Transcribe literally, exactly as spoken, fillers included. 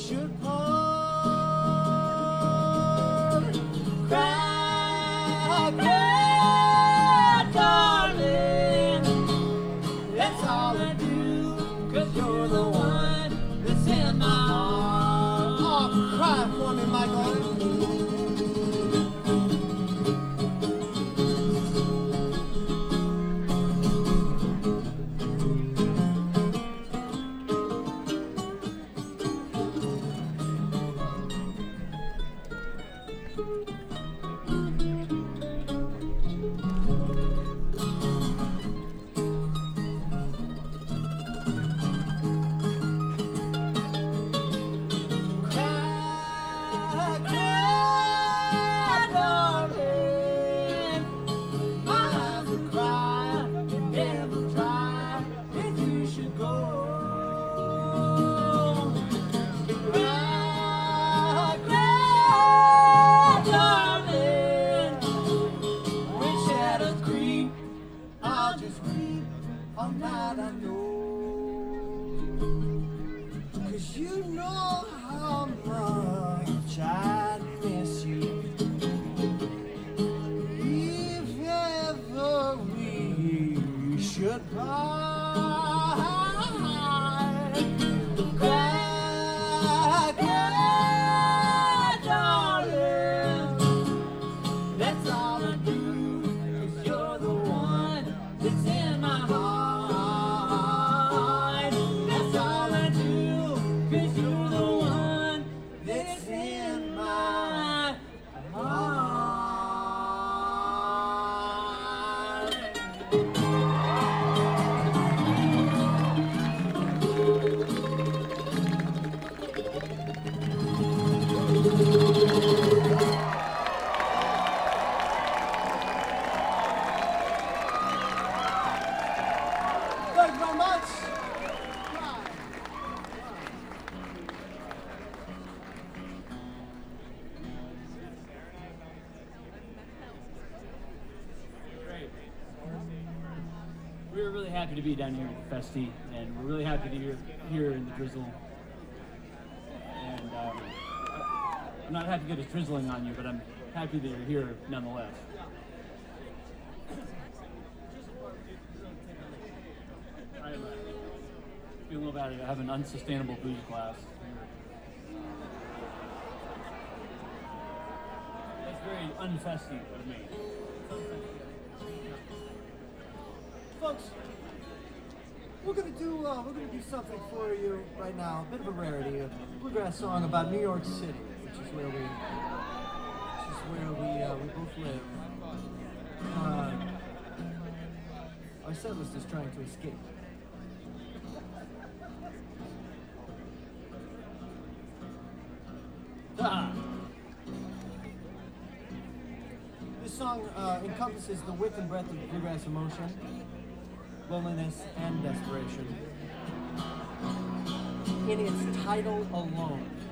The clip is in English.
should part. Cry, cry, darling. That's all I do, 'cause you're the one that's in my heart. Oh, cry for me, Michael. All night I know, 'cause you know how much I miss you. If ever we should part, cry, cry, darling. That's all I do, 'cause you're the one that's in my heart. Thank you very much. Great. We were really happy to be down here at the Festi, and we're really happy to be here in the drizzle. And um, I'm not happy that it's drizzling on you, but I'm happy that you're here nonetheless. I uh, feel a little bad. I have an unsustainable booze glass. That's very unfesty of me. Folks, we're gonna do uh, we're gonna do something for you right now. A bit of a rarity, a bluegrass song about New York City, which is where we, which is where we uh, we both live. Uh, our set list is trying to escape. Ah. This song uh, encompasses the width and breadth of bluegrass emotion, loneliness, and desperation in its title alone.